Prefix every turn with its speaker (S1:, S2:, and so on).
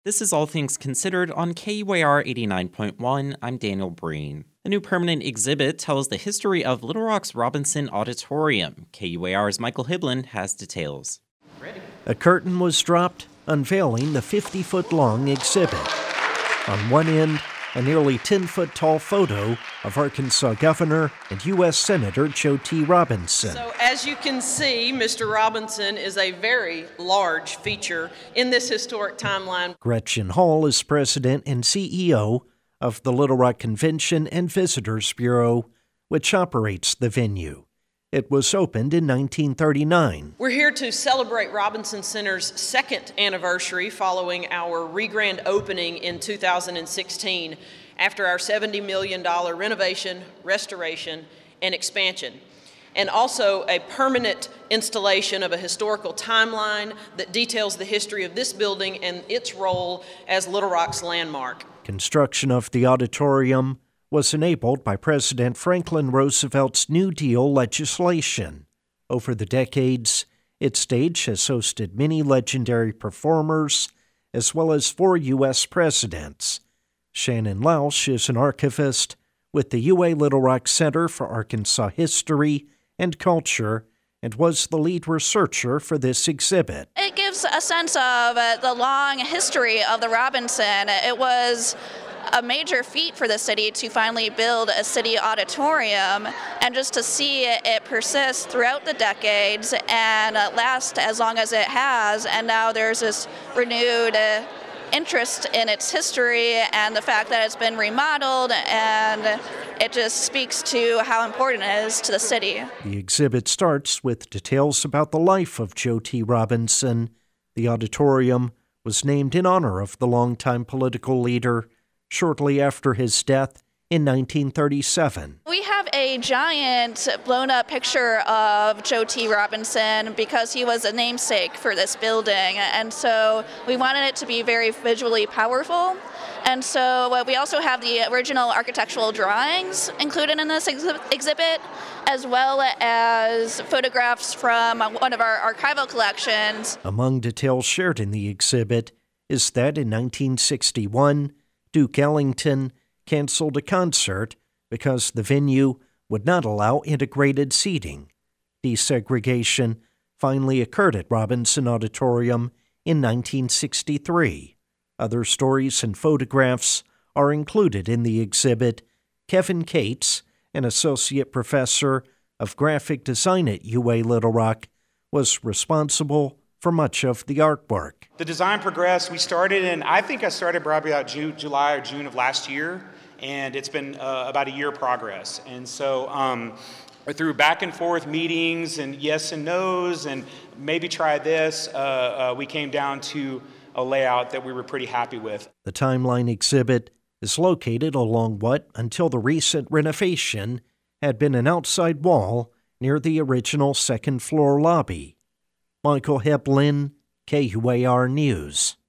S1: This is All Things Considered on KUAR 89.1. I'm Daniel Breen. A new permanent exhibit tells the history of Little Rock's Robinson Auditorium. KUAR's Michael Hiblin has details.
S2: A curtain was dropped, unveiling the 50-foot-long exhibit. On one end, a nearly 10-foot-tall photo of Arkansas Governor and U.S. Senator Joe T. Robinson.
S3: So as you can see, Mr. Robinson is a very large feature in this historic timeline.
S2: Gretchen Hall is president and CEO of the Little Rock Convention and Visitors Bureau, which operates the venue. It was opened in 1939.
S3: We're here to celebrate Robinson Center's second anniversary following our re-grand opening in 2016 after our $70 million renovation, restoration, and expansion, and also a permanent installation of a historical timeline that details the history of this building and its role as Little Rock's landmark.
S2: Construction of the auditorium was enabled by President Franklin Roosevelt's New Deal legislation. Over the decades, its stage has hosted many legendary performers, as well as 4 U.S. presidents. Shannon Lausch is an archivist with the UA Little Rock Center for Arkansas History and Culture and was the lead researcher for this exhibit.
S4: It gives a sense of the long history of the Robinson. It was a major feat for the city to finally build a city auditorium, and just to see it persist throughout the decades and last as long as it has, and now there's this renewed interest in its history and the fact that it's been remodeled, and it just speaks to how important it is to the city.
S2: The exhibit starts with details about the life of Joe T. Robinson. The auditorium was named in honor of the longtime political leader shortly after his death in 1937.
S4: We have a giant blown-up picture of Joe T. Robinson because he was a namesake for this building, and so we wanted it to be very visually powerful. And so we also have the original architectural drawings included in this exhibit, as well as photographs from one of our archival collections.
S2: Among details shared in the exhibit is that in 1961, Duke Ellington canceled a concert because the venue would not allow integrated seating. Desegregation finally occurred at Robinson Auditorium in 1963. Other stories and photographs are included in the exhibit. Kevin Cates, an associate professor of graphic design at UA Little Rock, was responsible for much of the artwork.
S5: The design progressed. I started probably about July or June of last year, and it's been about a year progress. And so through back and forth meetings and yes and no's and maybe try this, we came down to a layout that we were pretty happy with.
S2: The Timeline exhibit is located along what, until the recent renovation, had been an outside wall near the original second-floor lobby. Michael Hiblin, KUAR News.